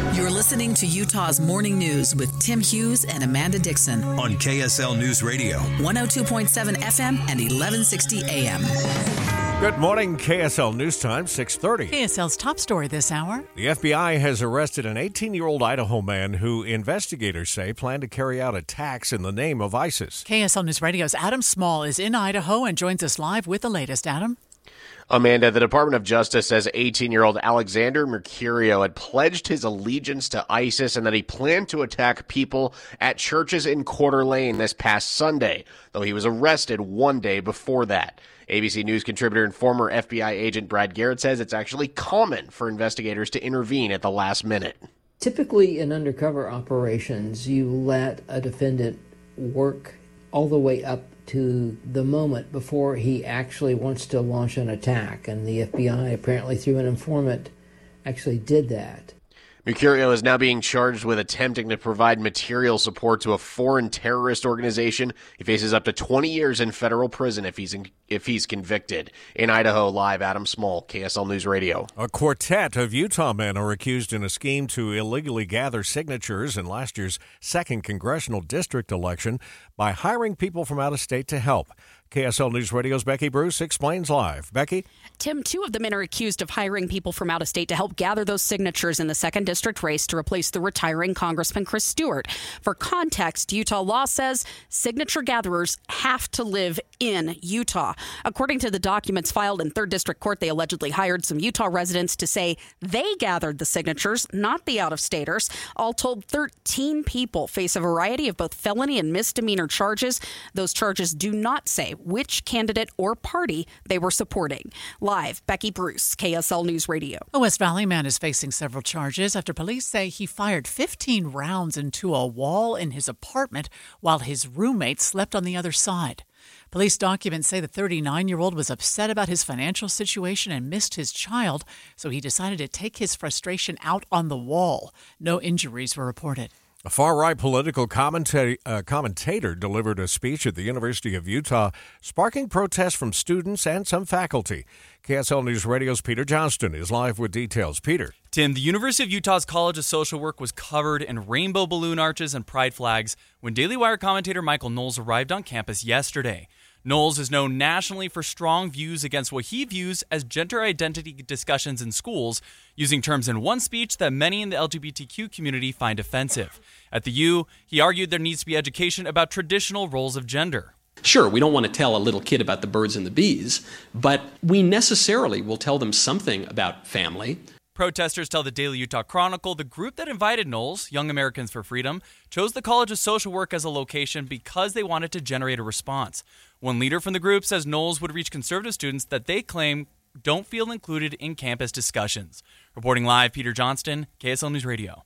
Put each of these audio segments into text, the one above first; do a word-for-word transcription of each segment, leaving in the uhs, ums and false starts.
You're listening to Utah's Morning News with Tim Hughes and Amanda Dixon on K S L News Radio, one oh two point seven F M and eleven sixty A M. Good morning, K S L News Time, six thirty. K S L's top story this hour. The F B I has arrested an eighteen-year-old Idaho man who investigators say planned to carry out attacks in the name of ISIS. K S L News Radio's Adam Small is in Idaho and joins us live with the latest. Adam? Amanda, the Department of Justice says eighteen-year-old Alexander Mercurio had pledged his allegiance to ISIS and that he planned to attack people at churches in Coeur d'Alene this past Sunday, though he was arrested one day before that. A B C News contributor and former F B I agent Brad Garrett says it's actually common for investigators to intervene at the last minute. Typically in undercover operations, you let a defendant work all the way up to the moment before he actually wants to launch an attack. And the F B I, apparently through an informant, actually did that. Mercurio is now being charged with attempting to provide material support to a foreign terrorist organization. He faces up to twenty years in federal prison if he's in, if he's convicted. In Idaho, live, Adam Small, K S L News Radio. A quartet of Utah men are accused in a scheme to illegally gather signatures in last year's second congressional district election by hiring people from out of state to help. K S L News Radio's Becky Bruce explains live. Becky? Tim, two of the men are accused of hiring people from out of state to help gather those signatures in the second district race to replace the retiring Congressman Chris Stewart. For context, Utah law says signature gatherers have to live in Utah. According to the documents filed in third District Court, they allegedly hired some Utah residents to say they gathered the signatures, not the out-of-staters. All told, thirteen people face a variety of both felony and misdemeanor charges. Those charges do not say which candidate or party they were supporting. Live, Becky Bruce, K S L News Radio. A West Valley man is facing several charges after police say he fired fifteen rounds into a wall in his apartment while his roommate slept on the other side. Police documents say the thirty-nine-year-old was upset about his financial situation and missed his child, so he decided to take his frustration out on the wall. No injuries were reported. A far-right political commenta- uh, commentator delivered a speech at the University of Utah, sparking protests from students and some faculty. K S L News Radio's Peter Johnston is live with details. Peter. Tim, the University of Utah's College of Social Work was covered in rainbow balloon arches and pride flags when Daily Wire commentator Michael Knowles arrived on campus yesterday. Knowles is known nationally for strong views against what he views as gender identity discussions in schools, using terms in one speech that many in the L G B T Q community find offensive. At the U, he argued there needs to be education about traditional roles of gender. Sure, we don't want to tell a little kid about the birds and the bees, but we necessarily will tell them something about family. Protesters tell the Daily Utah Chronicle the group that invited Knowles, Young Americans for Freedom, chose the College of Social Work as a location because they wanted to generate a response. One leader from the group says Knowles would reach conservative students that they claim don't feel included in campus discussions. Reporting live, Peter Johnston, K S L News Radio.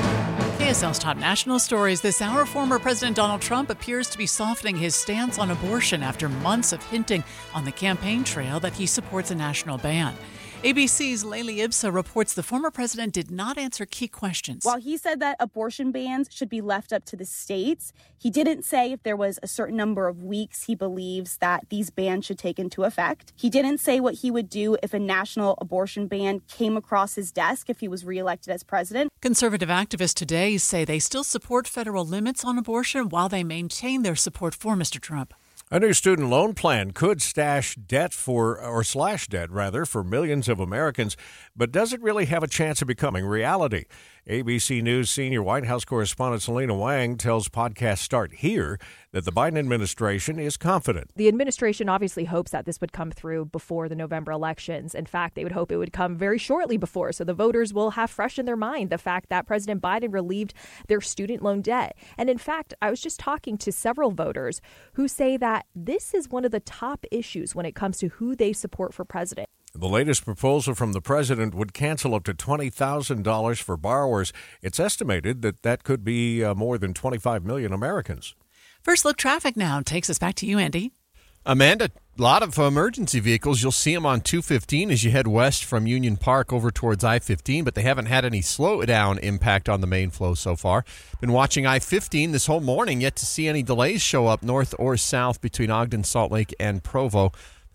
K S L's top national stories this hour. Former President Donald Trump appears to be softening his stance on abortion after months of hinting on the campaign trail that he supports a national ban. A B C's Layli Ibsa reports the former president did not answer key questions. While he said that abortion bans should be left up to the states, he didn't say if there was a certain number of weeks he believes that these bans should take into effect. He didn't say what he would do if a national abortion ban came across his desk if he was reelected as president. Conservative activists today say they still support federal limits on abortion while they maintain their support for Mister Trump. A new student loan plan could stash debt for, or slash debt rather, for millions of Americans, but does it really have a chance of becoming reality? A B C News senior White House correspondent Selena Wang tells Podcast Start Here that the Biden administration is confident. The administration obviously hopes that this would come through before the November elections. In fact, they would hope it would come very shortly before, so the voters will have fresh in their mind the fact that President Biden relieved their student loan debt. And in fact, I was just talking to several voters who say that this is one of the top issues when it comes to who they support for president. The latest proposal from the president would cancel up to twenty thousand dollars for borrowers. It's estimated that that could be uh, more than twenty-five million Americans. First Look Traffic now takes us back to you, Andy. Amanda, a lot of emergency vehicles. You'll see them on two fifteen as you head west from Union Park over towards I fifteen, but they haven't had any slow-down impact on the main flow so far. Been watching I fifteen this whole morning, yet to see any delays show up north or south between Ogden, Salt Lake, and Provo.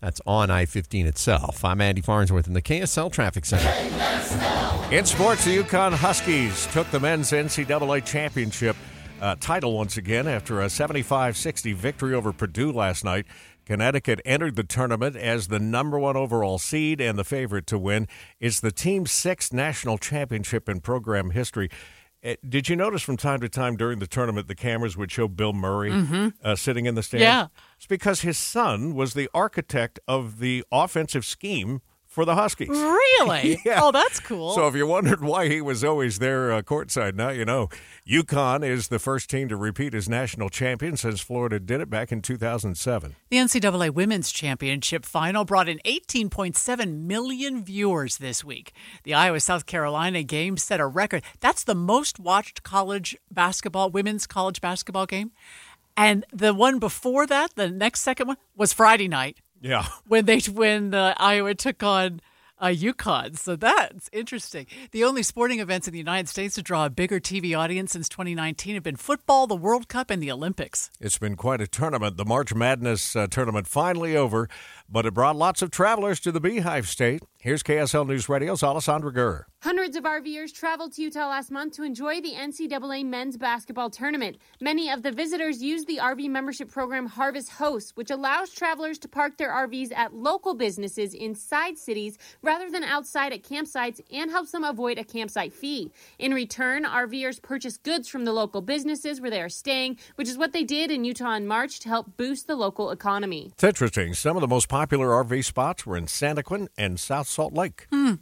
That's on I fifteen itself. I'm Andy Farnsworth in the K S L Traffic Center. In sports, the UConn Huskies took the men's N C double A championship uh, title once again after a seventy-five sixty victory over Purdue last night. Connecticut entered the tournament as the number one overall seed and the favorite to win. It's the team's sixth national championship in program history. Uh, did you notice from time to time during the tournament the cameras would show Bill Murray mm-hmm. uh, sitting in the stands? Yeah. It's because his son was the architect of the offensive scheme for the Huskies. Really? Yeah. Oh, that's cool. So if you wondered why he was always there uh, courtside, now you know. UConn is the first team to repeat as national champion since Florida did it back in two thousand seven. The N C double A Women's Championship final brought in eighteen point seven million viewers this week. The Iowa-South Carolina game set a record. That's the most watched college basketball, women's college basketball game. And the one before that, the next second one, was Friday night. Yeah. When they when uh, Iowa took on uh, UConn. So that's interesting. The only sporting events in the United States to draw a bigger T V audience since twenty nineteen have been football, the World Cup, and the Olympics. It's been quite a tournament. The March Madness uh, tournament finally over, but it brought lots of travelers to the Beehive State. Here's K S L News Radio's Alessandra Gurr. Hundreds of RVers traveled to Utah last month to enjoy the N C double A men's basketball tournament. Many of the visitors used the R V membership program Harvest Hosts, which allows travelers to park their R Vs at local businesses inside cities rather than outside at campsites and helps them avoid a campsite fee. In return, RVers purchase goods from the local businesses where they are staying, which is what they did in Utah in March to help boost the local economy. It's interesting. Some of the most popular R V spots were in Santaquin and South Salt Lake. Hmm.